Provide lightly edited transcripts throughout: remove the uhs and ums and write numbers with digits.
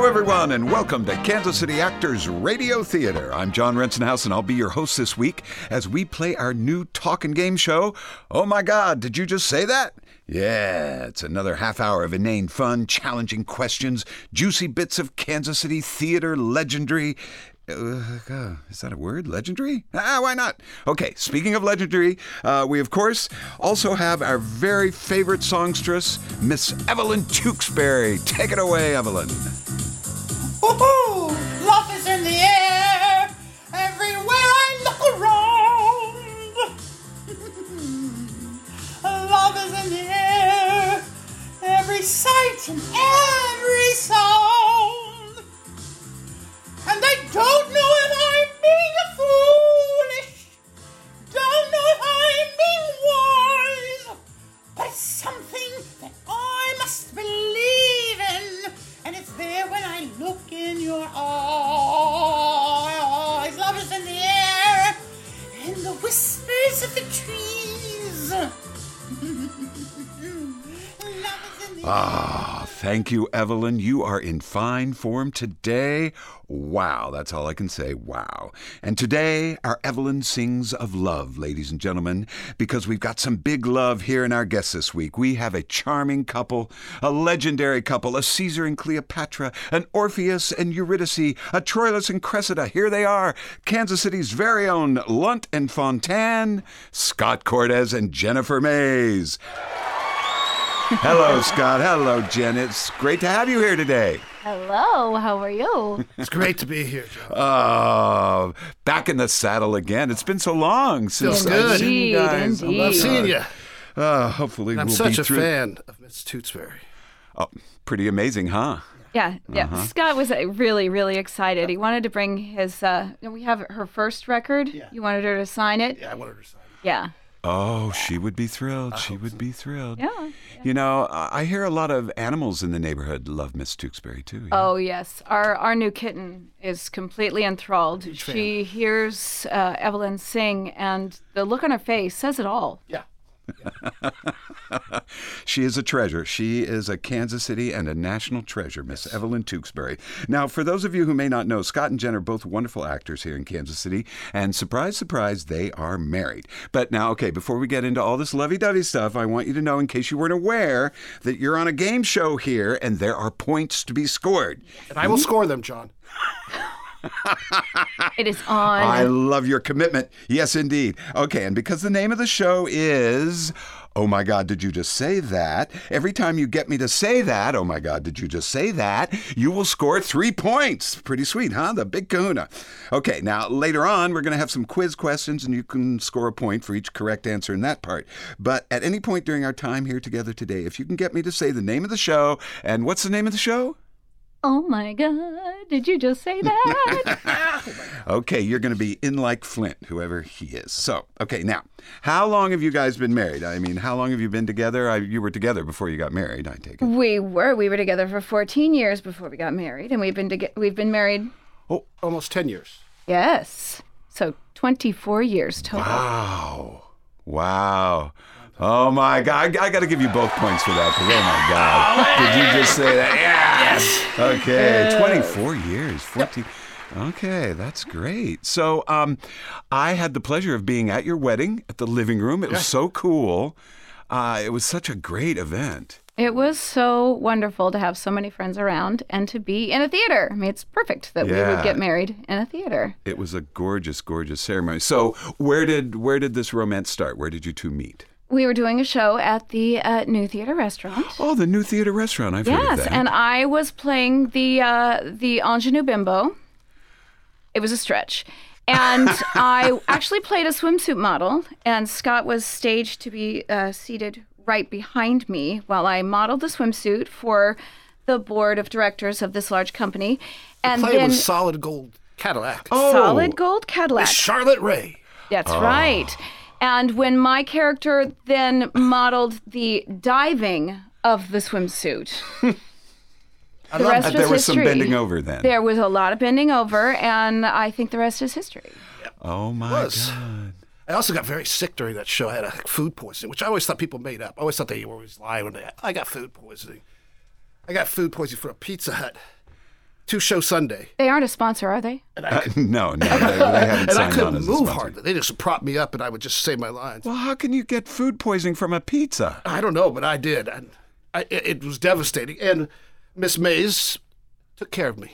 everyone, and welcome to Kansas City Actors Radio Theater. I'm John Rensenhouse, and I'll be your host this week as we play our new talk and game show, Oh My God, Did You Just Say That? Yeah, it's another half hour of inane fun, challenging questions, juicy bits of Kansas City theater legendary. Is that a word? Legendary? Why not? Okay, speaking of legendary, we of course also have our very favorite songstress, Miss Evelyn Tewksbury. Take it away, Evelyn. Woohoo! Love is in the air, everywhere I look around. Love is in the air, every sight and every sound. And I don't know if I'm being foolish, don't know if I'm being wise, but it's something that I must believe in, and it's there when I look in your eyes. Love is in the air, in the whispers of the trees. Love is in the air. Thank you, Evelyn. You are in fine form today. Wow, that's all I can say. Wow. And today, our Evelyn sings of love, ladies and gentlemen, because we've got some big love here in our guests this week. We have a charming couple, a legendary couple, a Caesar and Cleopatra, an Orpheus and Eurydice, a Troilus and Cressida. Here they are, Kansas City's very own Lunt and Fontanne, Scott Cortez and Jennifer Mays. Hello, Scott. Hello, Jen. It's great to have you here today. Hello, how are you? It's great to be here, John. Back in the saddle again. It's been so long since I've seen you guys. Indeed. I love seeing you. Hopefully I'm we'll such be a through. fan of Miss Tewksbury. Oh, pretty amazing, huh? Yeah. Scott was really, really excited. He wanted to bring his, we have her first record. Yeah. You wanted her to sign it? Yeah, I wanted her to sign it. Yeah. Oh, she would be thrilled. She would be thrilled. Yeah. You know, I hear a lot of animals in the neighborhood love Miss Tewksbury, too. Yeah. Oh, yes. Our new kitten is completely enthralled. She hears Evelyn sing, and the look on her face says it all. Yeah. She is a treasure. She is a Kansas City and a national treasure, Miss Evelyn Tewksbury. Now, for those of you who may not know, Scott and Jen are both wonderful actors here in Kansas City, and surprise, surprise, they are married. But now, okay, before we get into all this lovey-dovey stuff, I want you to know, in case you weren't aware, that you're on a game show here, and there are points to be scored. And I will score them, John. It is on. I love your commitment. Yes, indeed. Okay, and because the name of the show is Oh My God, Did You Just Say That? Every time you get me to say that, Oh My God, Did You Just Say That? You will score 3 points. Pretty sweet, huh? The big kahuna. Okay, now later on, we're going to have some quiz questions, and you can score a point for each correct answer in that part. But at any point during our time here together today, if you can get me to say the name of the show, and what's the name of the show? Oh, my God. Did you just say that? Okay, you're going to be in like Flint, whoever he is. So, okay, now, how long have you guys been married? I mean, how long have you been together? You were together before you got married, I take it. We were together for 14 years before we got married, and we've been married, Almost 10 years. yes, so 24 years total. Wow. Oh, my God. I got to give you both points for that, because, oh, my God. Did you just say that? Yes. Okay, 24 years, 14. Okay, that's great. So I had the pleasure of being at your wedding at the living room. It was so cool. It was such a great event. It was so wonderful to have so many friends around and to be in a theater. I mean, it's perfect that we would get married in a theater. It was a gorgeous, gorgeous ceremony. So where did this romance start? Where did you two meet? We were doing a show at the New Theater Restaurant. Oh, the New Theater Restaurant. I've heard of Yes, that. and I was playing the ingenue bimbo. It was a stretch. And I actually played a swimsuit model, and Scott was staged to be seated right behind me while I modeled the swimsuit for the board of directors of this large company. And Play then was solid gold Cadillac. solid gold Cadillac. Charlotte Ray. That's right. And when my character then modeled the diving of the swimsuit, the rest was there was some history. bending over then. There was a lot of bending over, and I think the rest is history. Oh, my Was. God. I also got very sick during that show. I had a food poisoning, which I always thought people made up. I always thought they were always lying when I got food poisoning. I got food poisoning for a Pizza Hut. two-show Sunday. They aren't a sponsor, are they? No, they haven't And I signed on couldn't as a move sponsor. hardly. They just propped me up, and I would just say my lines. Well, how can you get food poisoning from a pizza? I don't know, but I did. And it was devastating. And Miss Mays took care of me.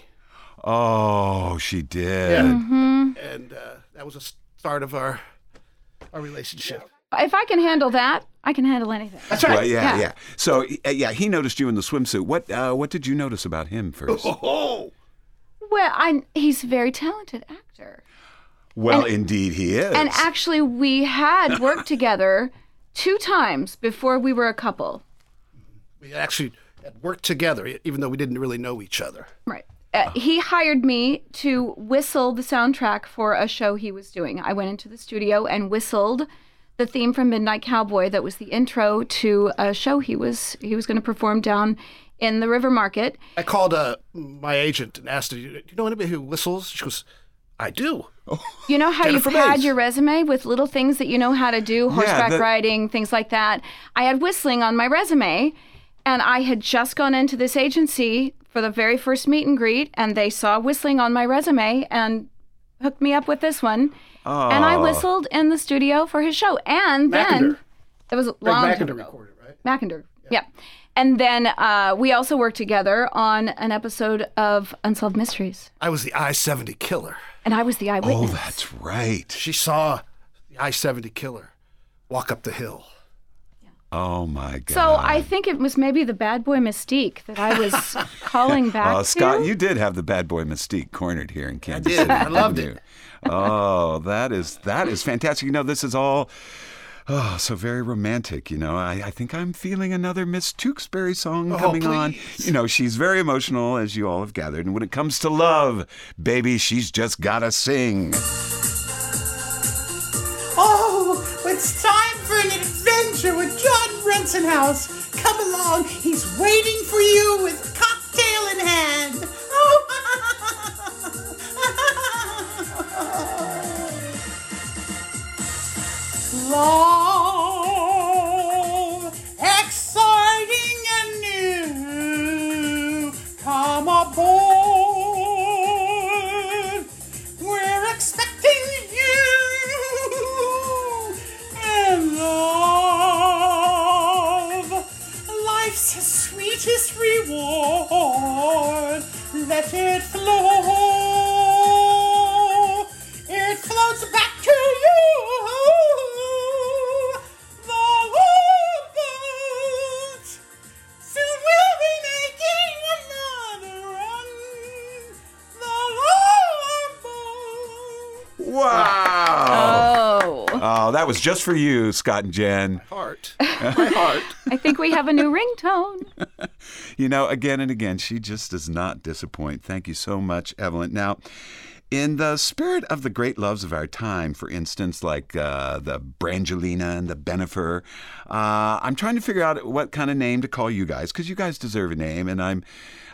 Oh, she did. Yeah. Mm-hmm. And that was a start of our relationship. If I can handle that, I can handle anything. That's right. Well, yeah, Yeah. yeah. So, he noticed you in the swimsuit. What did you notice about him first? Oh, Well, he's a very talented actor. Well, indeed he is. And actually, we had worked together 2 times before we were a couple. we actually had worked together, even though we didn't really know each other. Right. He hired me to whistle the soundtrack for a show he was doing. I went into the studio and whistled the theme from Midnight Cowboy that was the intro to a show he was going to perform down in the River Market. I called my agent and asked her, "Do you know anybody who whistles?" She goes, "I do." You know how Jennifer you pad Mays. your resume with little things that you know how to do, horseback that- riding, things like that? I had whistling on my resume, and I had just gone into this agency for the very first meet and greet, and they saw whistling on my resume and hooked me up with this one. And I whistled in the studio for his show. And then Mackinder. it was a Greg long time Mackinder ago. recorded, right? Mackinder, yeah. And then we also worked together on an episode of Unsolved Mysteries, I was the I-70 killer. and I was the Oh, eyewitness. that's right. She saw the I-70 killer walk up the hill. Oh, my God. So I think it was maybe the bad boy mystique that I was calling back Scott, to. you did have the bad boy mystique cornered here in Kansas did. City. I loved didn't it. you? Oh, that is fantastic. You know, this is all so very romantic. You know, I think I'm feeling another Miss Tewksbury song coming on. please. You know, she's very emotional, as you all have gathered. And when it comes to love, baby, she's just gotta sing. Oh, it's time for an adventure with John Brensonhouse. Come along, he's waiting for you with cocktail in hand. Love, exciting and new. Come aboard. We're expecting you. And love, life's sweetest reward. Let it flow. It floats back to you. The love boat. Soon we'll be making another run. The love boat. Wow. Oh, Oh, that was just for you, Scott and Jen. Heart. My heart. I think we have a new ringtone. You know, again and again, she just does not disappoint. Thank you so much, Evelyn. Now, in the spirit of the great loves of our time, for instance, like the Brangelina and the Bennifer, I'm trying to figure out what kind of name to call you guys, because you guys deserve a name. And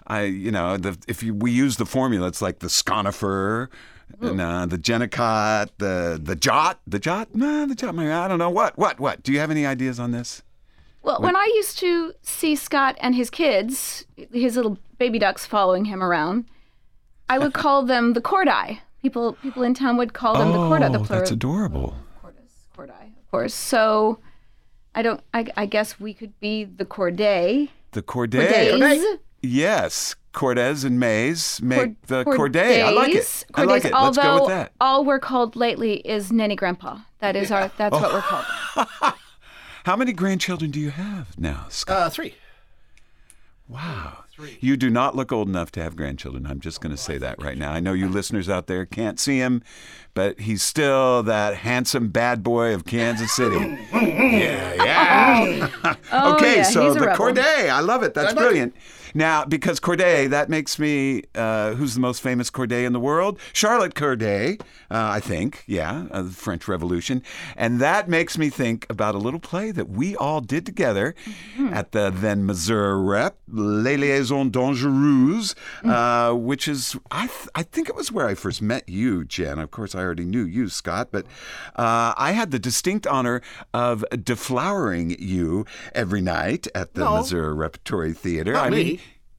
we use the formula, it's like the Sconifer, and the Jennicott, the Jot, I don't know. What? Do you have any ideas on this? Well, when I used to see Scott and his kids, his little baby ducks following him around, I would call them the Cordi. People in town would call them the Cordi. The plural. That's adorable. Cordi, of course. So I guess we could be the Corday. The Corday. Cordays. Yes, Cortez and Mays make the Cordays. Corday. I like it. I like it. Let's go Although with that. all we're called lately is Nanny Grandpa. That's what we're called. How many grandchildren do you have now, Scott? 3. Wow. You do not look old enough to have grandchildren. I'm just going to say that right now. I know you listeners out there can't see him, but he's still that handsome bad boy of Kansas City. Yeah. Oh, Okay, yeah, so he's a the rebel. Corday. I love it. That's I like brilliant. Now, because Corday, that makes me, who's the most famous Corday in the world? Charlotte Corday, I think. Yeah, the French Revolution. And that makes me think about a little play that we all did together at the then Missouri Rep, Les Liaisons Dangereuses, which is, I think it was where I first met you, Jen. Of course, I already knew you, Scott, but I had the distinct honor of deflowering you every night at the No. Missouri Repertory Theater. Not I me. mean,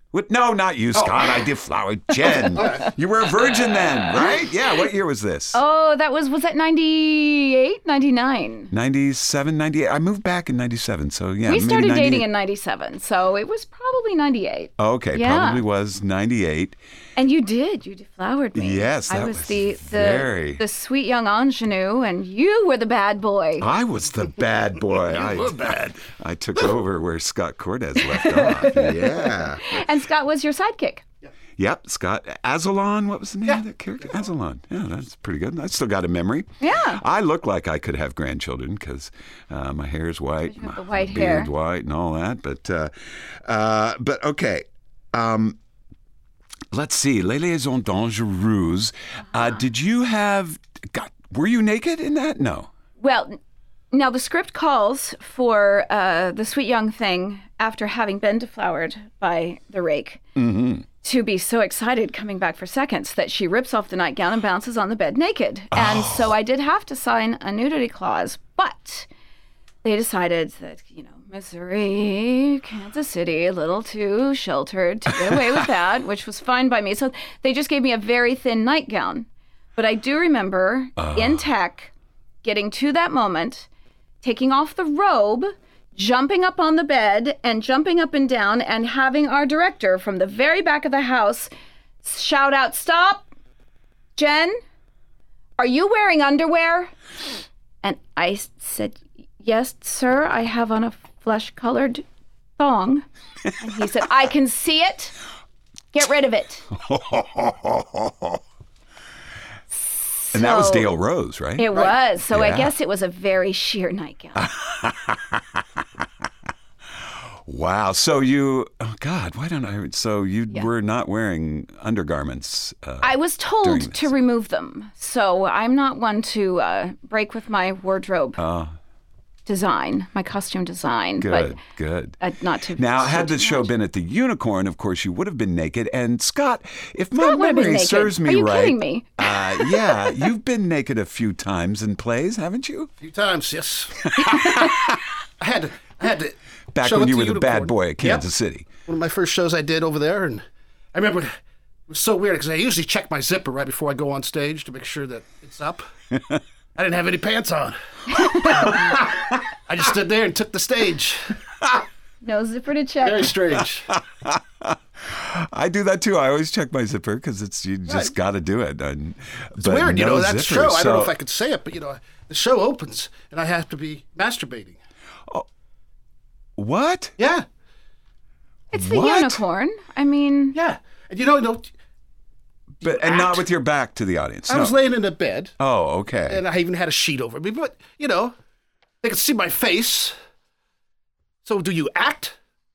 What? No, not you, Scott. I deflowered Jen. You were a virgin then, right? Yeah. What year was this? Oh, was that 98, 99? 97, 98. I moved back in 97, so yeah. We maybe started 98. dating in 97, so it was probably 98. Okay, Yeah. probably was 98. And you deflowered me. Yes, that I was was very- the sweet young ingenue, and you were the bad boy. I was the bad boy. You were bad. I took over where Scott Cortez left off. Yeah. And Scott was your sidekick. Yep, Scott Azalon. What was the name of that character? Azalon. Yeah, that's pretty good. I still got a memory. Yeah. I look like I could have grandchildren because my hair is white, You have my the white beard's hair. white, and all that. But okay. Let's see. Les Liaisons Dangereuses. Did you have? God, were you naked in that? No. Well, now the script calls for the sweet young thing, after having been deflowered by the rake, to be so excited coming back for seconds that she rips off the nightgown and bounces on the bed naked. And so I did have to sign a nudity clause, but they decided that, Missouri, Kansas City, a little too sheltered to get away with that, which was fine by me. So they just gave me a very thin nightgown. But I do remember in tech getting to that moment, taking off the robe, jumping up on the bed and jumping up and down, and having our director from the very back of the house shout out, "Stop! Jen, are you wearing underwear?" And I said, "Yes, sir, I have on a flesh-colored thong." And he said, "I can see it. Get rid of it." And that was So- Dale Rose, right? It was. So Yeah. I guess it was a very sheer nightgown. Wow. So you, oh God, why don't I? So you were not wearing undergarments. I was during told this. to remove them. So I'm not one to break with my wardrobe design, my costume design. Good, good. But not to. Now, so had too the show much. been at the Unicorn, of course, you would have been naked. And Scott, if my Scott would have been memory naked. serves me Are you right, kidding me? Yeah, you've been naked a few times in plays, haven't you? A few times, yes. I had to. Back show when it you to were the bad Unicorn. boy at Kansas Yep. City. One of my first shows I did over there, and I remember it was so weird because I usually check my zipper right before I go on stage to make sure that it's up. I didn't have any pants on. I just stood there and took the stage. No zipper to check. Very strange. I do that too. I always check my zipper because you just got to do it. It's weird, that zipper, show. I don't know so- if I could say it, but the show opens and I have to be masturbating. What? Yeah, It's the What? Unicorn. I mean, yeah. And But and not with your back to the audience. I was no. laying in a bed Oh, okay. and I even had a sheet over me, but they could see my face. So do you act?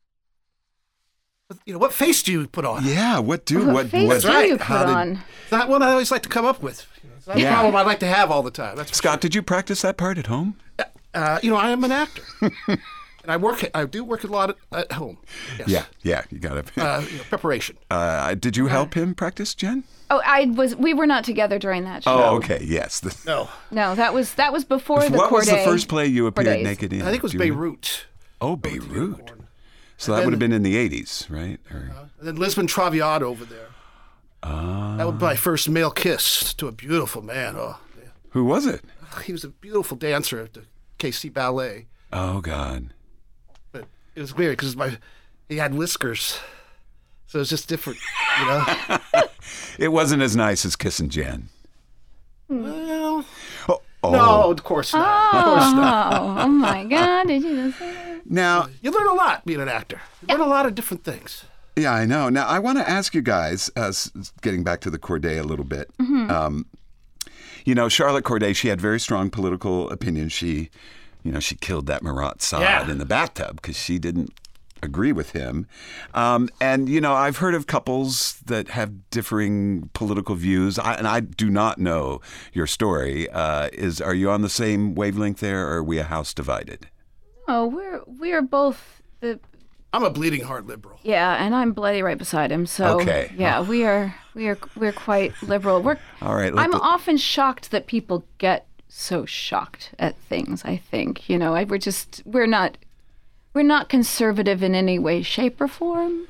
What face do you put on? Yeah. What what face do right. you how put did- on? That one I always like to come up with. That's Yeah. a problem I like to have all the time. That's Scott, did you practice that part at home? I am an actor, and I do work a lot at home. Yes. Yeah. You got to. Preparation. Did you help him practice, Jen? Oh, we were not together during that show. Oh, okay. Yes. No, No, that was before the What was the Corday first play you appeared Cordays. naked in? I think it was Do you remember? Beirut. Oh, Beirut. So that would have been in the 80s, right? Or- And then Lisbon Traviata over there. That was my first male kiss to a beautiful man. Oh, yeah. Who was it? He was a beautiful dancer at the KC Ballet. Oh, God. But it was weird because he had whiskers. So it was just different, It wasn't as nice as kissing Jen. Well, Oh. no, of course not. Of course not. Oh my God! Did you just say that? Now, You learn a lot being an actor. You learn a lot of different things. yeah, I know. Now, I want to ask you guys, getting back to the Corday a little bit. Charlotte Corday, she had very strong political opinions. She killed that Marat Saad Yeah. in the bathtub because she didn't agree with him. I've heard of couples that have differing political views, and I do not know your story. Are you on the same wavelength there, or are we a house divided? Oh, we are both the I'm a bleeding heart liberal. yeah, and I'm bloody right beside him. So Okay. yeah, we're quite liberal. All right. I'm often shocked that people get so shocked at things. I think we're not conservative in any way, shape, or form.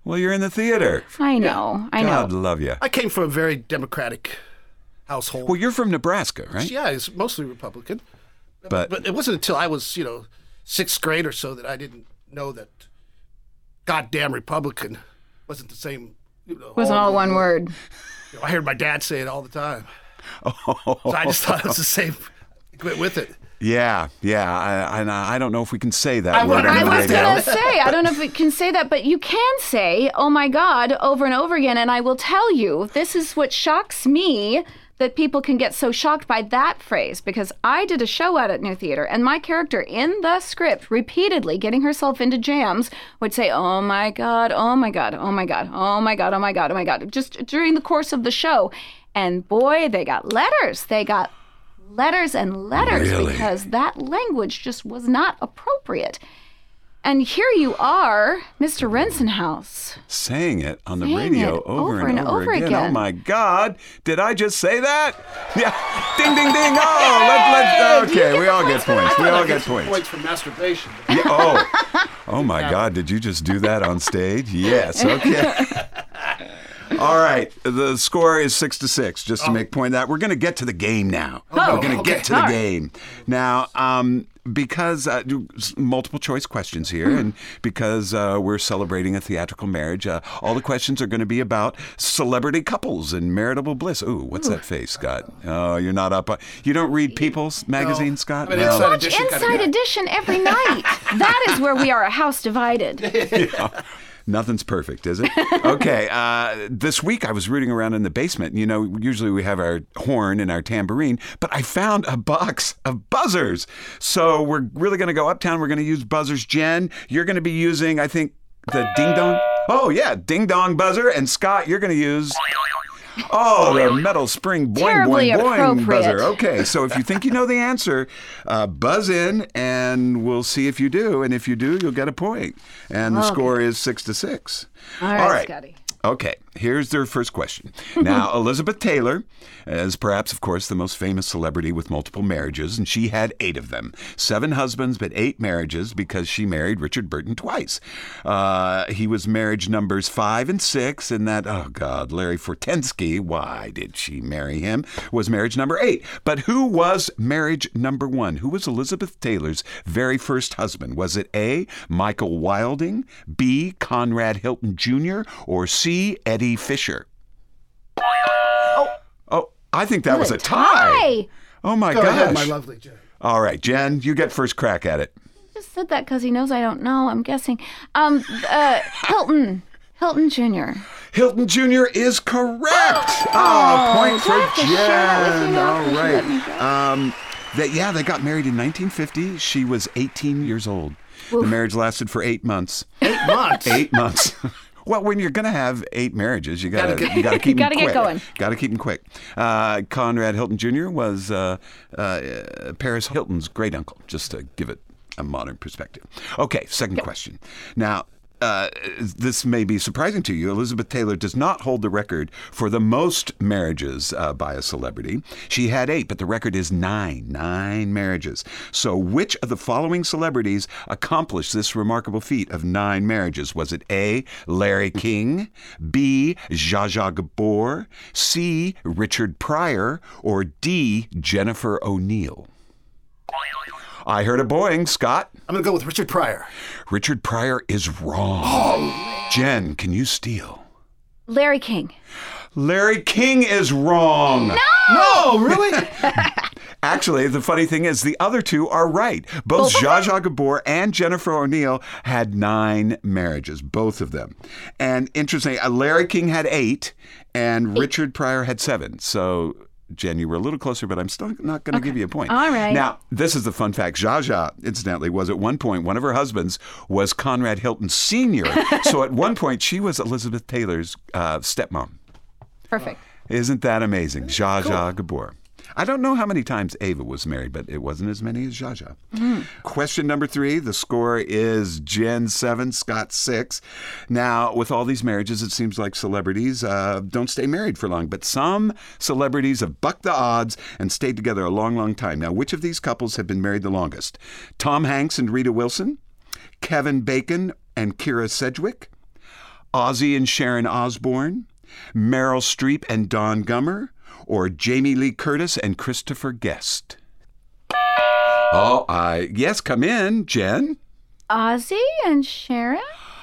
Well, you're in the theater. I know. God love you. I came from a very democratic household. Well, you're from Nebraska, right? Yeah, it's mostly Republican. But But it wasn't until I was, 6th grade or so that I didn't know that goddamn Republican wasn't the same. Wasn't all one word. I heard my dad say it all the time. So I just thought it was the same. Went with it. Yeah. I don't know if we can say that word wonder- on I the was radio. going to say, I don't know if we can say that, but you can say, oh my God, over and over again. And I will tell you, this is what shocks me, that people can get so shocked by that phrase, because I did a show out at New Theater, and my character in the script, repeatedly getting herself into jams, would say, oh my God, oh my God, oh my God, oh my God, oh my God, oh my God, just during the course of the show. And boy, they got letters. They got letters and letters Really? because that language just was not appropriate. And here you are, Mr. Rensenhouse. Saying it on the Saying radio it over and over again. Oh again. my God! Did I just say that? Yeah! Ding, ding, ding! Oh, okay. We all get points. We all get points. Points for masturbation. Yeah, oh my God! Did you just do that on stage? Yes. Okay. All right. The score is 6-6. Just to make point of that, we're going to get to the game now. We're going to get to the game now. Because multiple choice questions here, and because we're celebrating a theatrical marriage, all the questions are going to be about celebrity couples and marital bliss. Ooh, what's that face, Scott? Oh, you're not up. You don't read People's magazine, Scott? I mean, No. Inside Watch Edition kinda Inside guy. Edition every night. That is where we are a house divided. Nothing's perfect, is it? Okay. This week I was rooting around in the basement. Usually we have our horn and our tambourine, but I found a box of buzzers. So we're really going to go uptown. We're going to use buzzers. Jen, you're going to be using, I think, the ding dong. Oh, yeah, ding dong buzzer. And Scott, you're going to use... Oh, the metal spring boing, Terribly boing, boing appropriate. buzzer. Okay, so if you think you know the answer, buzz in and we'll see if you do. And if you do, you'll get a point. And the score is 6-6. All right, Scotty. Okay, here's their first question. Now, Elizabeth Taylor is perhaps, of course, the most famous celebrity with multiple marriages, and she had 8 of them. 7 husbands, but 8 marriages because she married Richard Burton twice. He was marriage numbers 5 and 6, and that, oh God, Larry Fortensky, why did she marry him, was marriage number 8. But who was marriage number 1? Who was Elizabeth Taylor's very first husband? Was it A, Michael Wilding, B, Conrad Hilton Jr., or C, Eddie Fisher? Oh, I think that was a tie. Oh my Go gosh. ahead, my lovely Jen. All right, Jen, you get first crack at it. Just said that because he knows I don't know. I'm guessing. Hilton Jr. Hilton Jr. is correct. Point do I for have to share it with you Jen. now? All Because you let me right. They got married in 1950. She was 18 years old. The marriage lasted for 8 months. 8 months. 8 months. Well, when you're going to have 8 marriages, you got to keep them Gotta quick. get going. Got to keep them quick. Conrad Hilton Jr. was Paris Hilton's great uncle, just to give it a modern perspective. Okay, second question. Now, this may be surprising to you. Elizabeth Taylor does not hold the record for the most marriages by a celebrity. She had 8, but the record is 9. 9 marriages. So which of the following celebrities accomplished this remarkable feat of 9 marriages? Was it A, Larry King, B, Zsa Zsa Gabor, C, Richard Pryor, or D, Jennifer O'Neill? I heard a boing, Scott. I'm going to go with Richard Pryor. Richard Pryor is wrong. Jen, can you steal? Larry King. Larry King is wrong. No, really? Actually, the funny thing is the other 2 are right. Both Zsa Zsa Gabor and Jennifer O'Neill had 9 marriages, both of them. And interestingly, Larry King had 8 and Richard Pryor had 7. So, Jen, you were a little closer, but I'm still not going to give you a point. All right. Now, this is the fun fact. Zsa Zsa, incidentally, was at one point, one of her husbands was Conrad Hilton Sr. So at one point, she was Elizabeth Taylor's stepmom. Perfect. Isn't that amazing? Zsa Zsa Gabor. I don't know how many times Ava was married, but it wasn't as many as Zsa Zsa. Question number 3. The score is Jen 7, Scott 6. Now, with all these marriages, it seems like celebrities don't stay married for long, but some celebrities have bucked the odds and stayed together a long, long time. Now, which of these couples have been married the longest? Tom Hanks and Rita Wilson, Kevin Bacon and Kira Sedgwick, Ozzy and Sharon Osbourne, Meryl Streep and Don Gummer, or Jamie Lee Curtis and Christopher Guest? Oh, yes, come in, Jen. Ozzy and Sharon?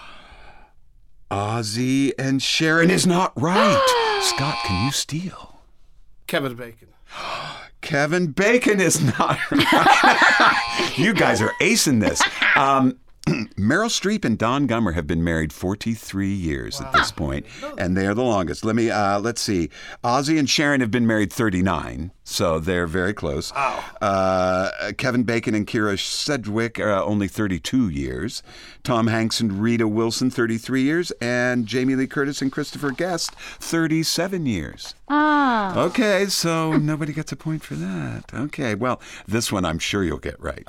Ozzy and Sharon is not right. Scott, can you steal? Kevin Bacon. Kevin Bacon is not right. You guys are acing this. Meryl Streep and Don Gummer have been married 43 years at this point, and they are the longest. Let's see. Ozzy and Sharon have been married 39, so they're very close. Wow. Kevin Bacon and Kira Sedgwick are only 32 years. Tom Hanks and Rita Wilson, 33 years. And Jamie Lee Curtis and Christopher Guest, 37 years. Ah. Okay, so nobody gets a point for that. Okay, well, this one I'm sure you'll get right.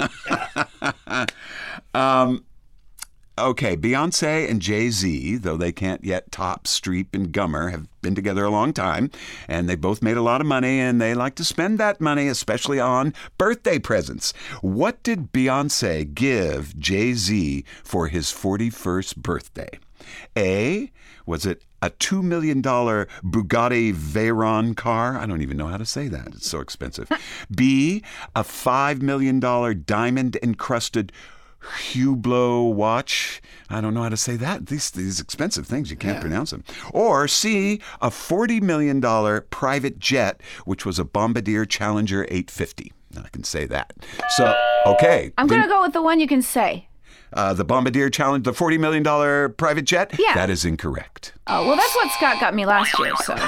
Okay, Beyonce and Jay-Z, though they can't yet top Streep and Gummer, have been together a long time, and they both made a lot of money, and they like to spend that money, especially on birthday presents. What did Beyonce give Jay-Z for his 41st birthday? A, was it a $2 million Bugatti Veyron car? I don't even know how to say that. It's so expensive. B, a $5 million diamond-encrusted Hublot watch. I don't know how to say that. These expensive things, you can't pronounce them. Or C, a $40 million private jet, which was a Bombardier Challenger 850. I can say that. So, okay. I'm going to go with the one you can say. The Bombardier Challenger, the $40 million private jet? Yeah. That is incorrect. Oh, well, that's what Scott got me last year, so.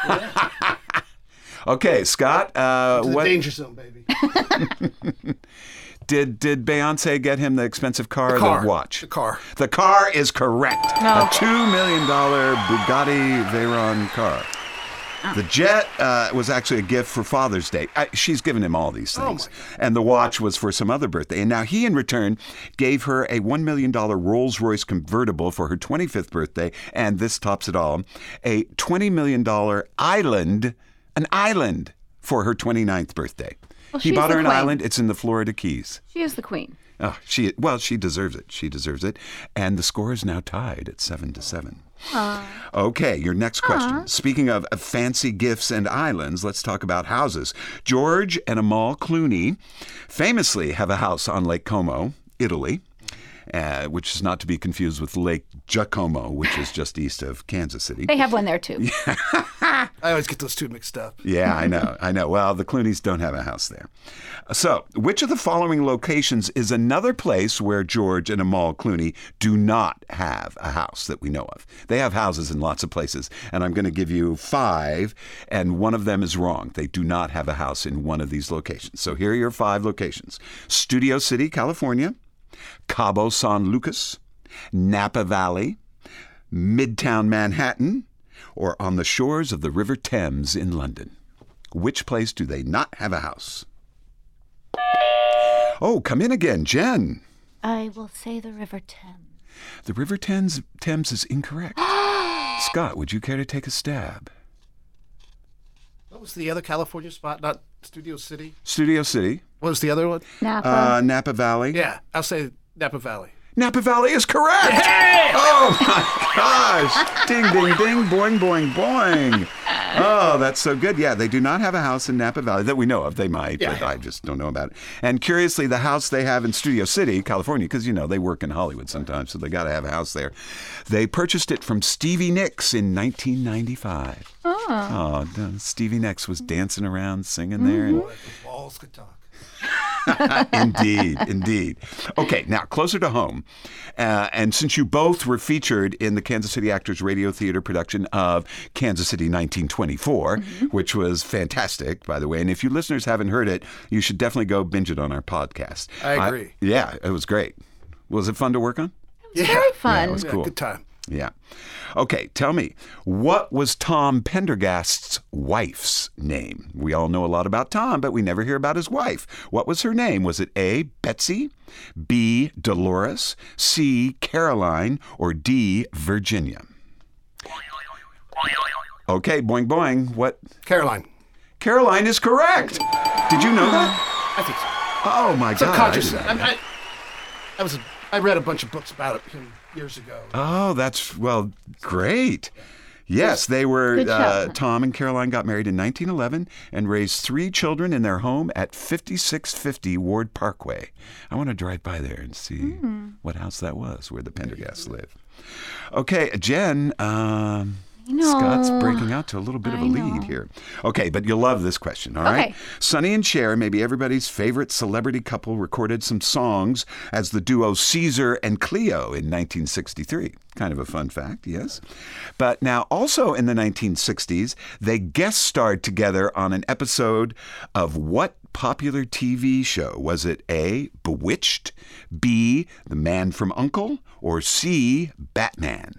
Okay, Scott. The danger zone, baby. Did Beyonce get him the expensive car or the watch? The car. The car is correct. No. A $2 million Bugatti Veyron car. The jet was actually a gift for Father's Day. She's given him all these things. And the watch was for some other birthday. And now he, in return, gave her a $1 million Rolls-Royce convertible for her 25th birthday. And this tops it all, a $20 million an island for her 29th birthday. Well, He she's bought the her an queen. island. It's in the Florida Keys. She is the queen. Oh, she deserves it. She deserves it. And the score is now tied at 7-7. Okay, your next question. Speaking of fancy gifts and islands, let's talk about houses. George and Amal Clooney famously have a house on Lake Como, Italy, which is not to be confused with Lake Giacomo, which is just east of Kansas City. They have one there, too. I always get those two mixed up. Yeah, I know. Well, the Clooneys don't have a house there. So, which of the following locations is another place where George and Amal Clooney do not have a house that we know of? They have houses in lots of places, and I'm going to give you 5, and one of them is wrong. They do not have a house in one of these locations. So here are your 5 locations. Studio City, California, Cabo San Lucas, Napa Valley, Midtown Manhattan, or on the shores of the River Thames in London. Which place do they not have a house? Oh, come in again, Jen. I will say the River Thames. The River Thames is incorrect. Scott, would you care to take a stab? What was the other California spot? Not Studio City? Studio City. What was the other one? Napa. Napa Valley. Yeah, I'll say Napa Valley. Napa Valley is correct. Hey! Oh my gosh. Ding, ding, ding, boing, boing, boing. Oh, that's so good. Yeah, they do not have a house in Napa Valley that we know of. They might, but I just don't know about it. And curiously, the house they have in Studio City, California, because, they work in Hollywood sometimes, so they got to have a house there. They purchased it from Stevie Nicks in 1995. Oh, Stevie Nicks was dancing around, singing there. And The walls could talk. Indeed. Okay, now closer to home. And since you both were featured in the Kansas City Actors Radio Theater production of Kansas City 1924, which was fantastic, by the way. And if you listeners haven't heard it, you should definitely go binge it on our podcast. I agree. Yeah, it was great. Was it fun to work on? It was very fun. Yeah, it was cool. Good time. Yeah. Okay, tell me, what was Tom Pendergast's wife's name? We all know a lot about Tom, but we never hear about his wife. What was her name? Was it A, Betsy, B, Dolores, C, Caroline, or D, Virginia? Okay, boing, boing. What? Caroline. Caroline is correct. Did you know that? I think so. Oh, my God. Subconscious. I read a bunch of books about him years ago. Oh, great. Yes, they were, Good job. Tom and Caroline got married in 1911 and raised 3 children in their home at 5650 Ward Parkway. I want to drive by there and see what house that was, where the Pendergasts live. Okay, Jen, Scott's breaking out to a little bit of a lead here. Okay, but you'll love this question, all right? Okay. Sonny and Cher, maybe everybody's favorite celebrity couple, recorded some songs as the duo Caesar and Cleo in 1963. Kind of a fun fact, yes. But now, also in the 1960s, they guest starred together on an episode of what popular TV show? Was it A, Bewitched, B, The Man from U.N.C.L.E., or C, Batman?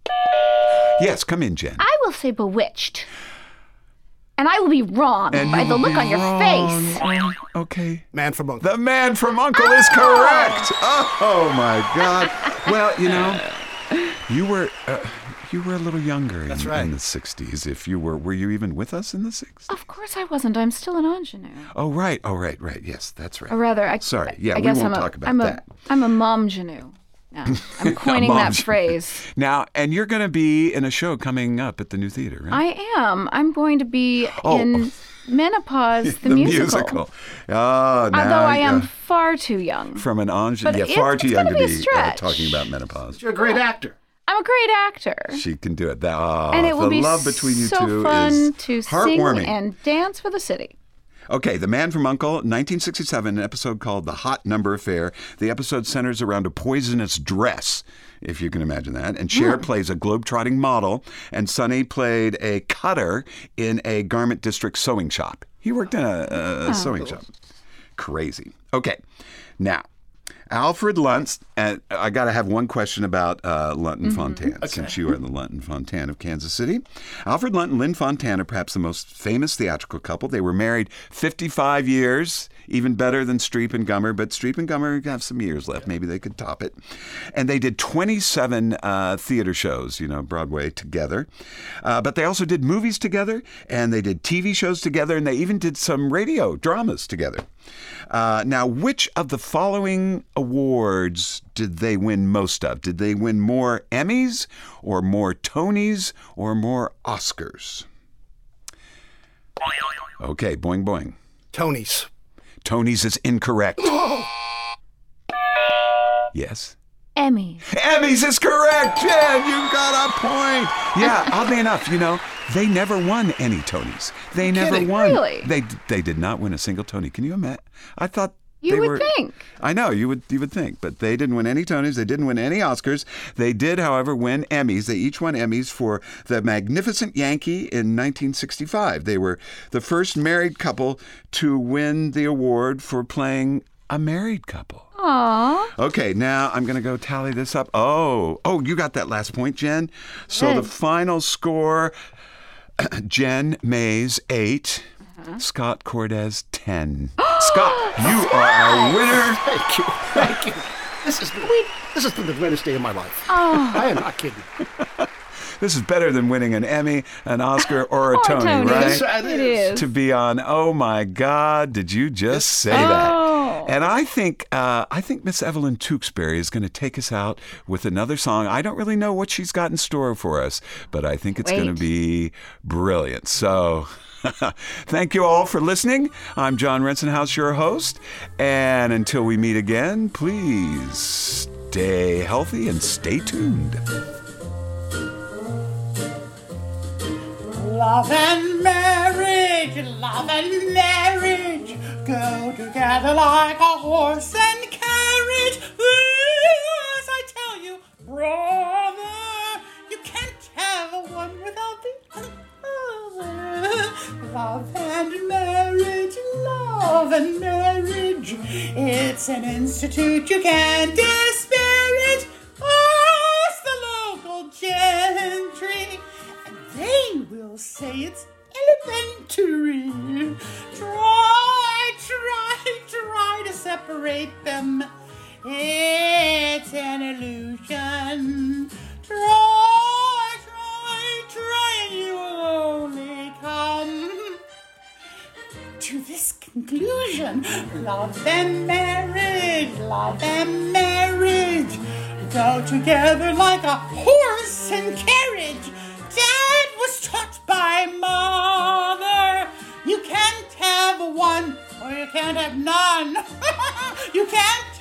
Yes, come in, Jen. I will say Bewitched. And I will be wrong by the look on your face. Okay. Man from U.N.C.L.E. The Man from U.N.C.L.E. is correct. Oh my God. Well, you were a little younger in the 60s. If you were you even with us in the 60s? Of course I wasn't. I'm still an ingenue. Oh, right. Yes, that's right. Or rather, I guess we won't talk about that. I'm a momgenue. Now, I'm coining that phrase. Now, and you're going to be in a show coming up at the New Theater, right? I am. I'm going to be in Menopause, the musical. Oh, now, although I am far too young. From an ingenue. But Far too young to be talking about menopause. You're a great actor. I'm a great actor. She can do it. And it will be love between you so two fun is to sing heartwarming. and dance for the city. Okay, The Man from U.N.C.L.E., 1967, an episode called The Hot Number Affair. The episode centers around a poisonous dress, if you can imagine that. And Cher plays a globetrotting model, and Sonny played a cutter in a garment district sewing shop. He worked in a sewing shop. Crazy. Okay, now, Alfred Lunt, and I got to have one question about Lunt and Fontanne, since you are the Lunt and Fontanne of Kansas City. Alfred Lunt and Lynn Fontanne are perhaps the most famous theatrical couple. They were married 55 years, even better than Streep and Gummer, but Streep and Gummer have some years left. Maybe they could top it. And they did 27 theater shows, Broadway together. But they also did movies together, and they did TV shows together, and they even did some radio dramas together. Now, which of the following awards did they win most of? Did they win more Emmys, or more Tonys, or more Oscars? Okay, boing, boing. Tonys. Tonys is incorrect. Yes? Emmys. Emmys is correct, Jen. You got a point. Yeah, oddly enough, they never won any Tonys. They never won. Really? They did not win a single Tony. Can you imagine? I thought You would think. I know, you would think, but they didn't win any Tonys. They didn't win any Oscars. They did, however, win Emmys. They each won Emmys for The Magnificent Yankee in 1965. They were the first married couple to win the award for playing a married couple. Aww. Okay, now I'm going to go tally this up. Oh, you got that last point, Jen. So the final score, Jen Mays 8, Scott Cordes 10. Scott, you are our winner. Thank you. This has been the greatest day of my life. Oh. I am not kidding. This is better than winning an Emmy, an Oscar, or a Tony, right? It is. To be on, oh my God, did you just say that? And I think Miss Evelyn Tewksbury is going to take us out with another song. I don't really know what she's got in store for us, but I think it's going to be brilliant. So thank you all for listening. I'm John Rensenhouse, your host. And until we meet again, please stay healthy and stay tuned. Love and marriage go together like a horse and carriage. As I tell you, brother, you can't have one without the other. Love and marriage, it's an institute you can't disparage. Ask the local gentry, they will say it's elementary. Try to separate them. It's an illusion. Try, and you will only come to this conclusion. Love and marriage, go together like a horse and carriage. Dad was taught by mother, you can't have one or you can't have none. You can't